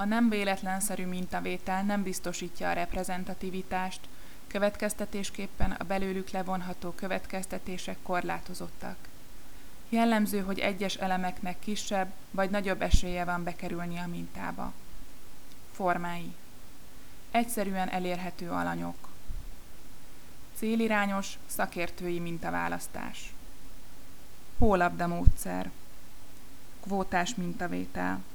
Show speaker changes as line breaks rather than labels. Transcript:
A nem véletlenszerű mintavétel nem biztosítja a reprezentativitást, következtetésképpen a belőlük levonható következtetések korlátozottak. Jellemző, hogy egyes elemeknek kisebb vagy nagyobb esélye van bekerülni a mintába. Formái. Egyszerűen elérhető alanyok. Célirányos, szakértői mintaválasztás. Hólabda módszer. Kvótás mintavétel.